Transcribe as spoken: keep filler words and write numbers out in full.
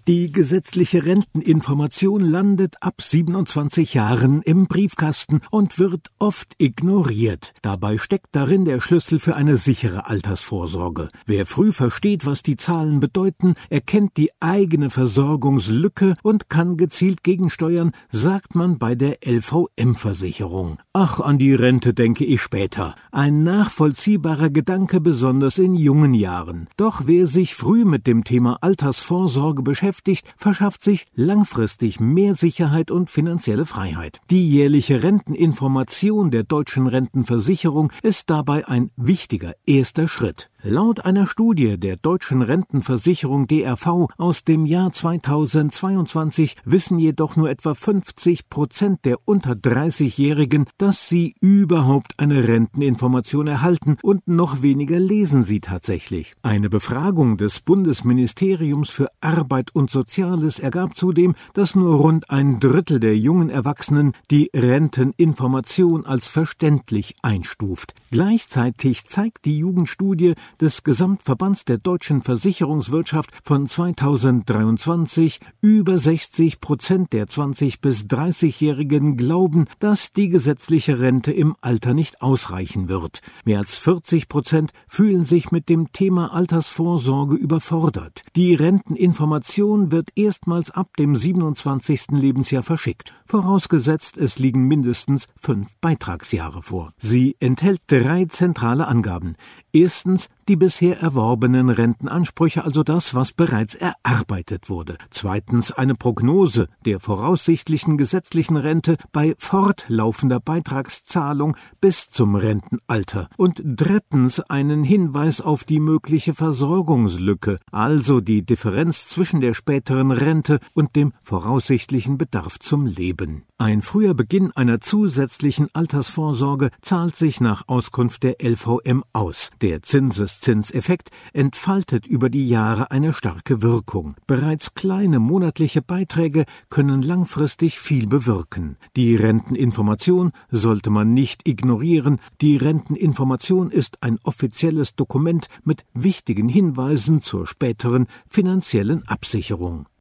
Die gesetzliche Renteninformation landet ab siebenundzwanzig Jahren im Briefkasten und wird oft ignoriert. Dabei steckt darin der Schlüssel für eine sichere Altersvorsorge. Wer früh versteht, was die Zahlen bedeuten, erkennt die eigene Versorgungslücke und kann gezielt gegensteuern, sagt man bei der L V M-Versicherung. Ach, an die Rente denke ich später. Ein nachvollziehbarer Gedanke, besonders in jungen Jahren. Doch wer sich früh mit dem Thema Altersvorsorge beschäftigt, verschafft sich langfristig mehr Sicherheit und finanzielle Freiheit. Die jährliche Renteninformation der Deutschen Rentenversicherung ist dabei ein wichtiger erster Schritt. Laut einer Studie der Deutschen Rentenversicherung D R V aus dem Jahr zweitausendzweiundzwanzig wissen jedoch nur etwa fünfzig Prozent der unter dreißigjährigen, dass sie überhaupt eine Renteninformation erhalten, und noch weniger lesen sie tatsächlich. Eine Befragung des Bundesministeriums für Arbeit und Soziales ergab zudem, dass nur rund ein Drittel der jungen Erwachsenen die Renteninformation als verständlich einstuft. Gleichzeitig zeigt die Jugendstudie des Gesamtverbands der deutschen Versicherungswirtschaft von zweitausenddreiundzwanzig, über sechzig Prozent der zwanzig- bis dreißigjährigen glauben, dass die gesetzliche Rente im Alter nicht ausreichen wird. Mehr als vierzig Prozent fühlen sich mit dem Thema Altersvorsorge überfordert. Die Renteninformation wird erstmals ab dem siebenundzwanzigsten Lebensjahr verschickt, vorausgesetzt es liegen mindestens fünf Beitragsjahre vor. Sie enthält drei zentrale Angaben. Erstens die bisher erworbenen Rentenansprüche, also das, was bereits erarbeitet wurde. Zweitens eine Prognose der voraussichtlichen gesetzlichen Rente bei fortlaufender Beitragszahlung bis zum Rentenalter. Und drittens einen Hinweis auf die mögliche Versorgungslücke, also die Differenz zwischen der späteren Rente und dem voraussichtlichen Bedarf zum Leben. Ein früher Beginn einer zusätzlichen Altersvorsorge zahlt sich nach Auskunft der L V M aus. Der Zinseszinseffekt entfaltet über die Jahre eine starke Wirkung. Bereits kleine monatliche Beiträge können langfristig viel bewirken. Die Renteninformation sollte man nicht ignorieren. Die Renteninformation ist ein offizielles Dokument mit wichtigen Hinweisen zur späteren finanziellen Absicherung.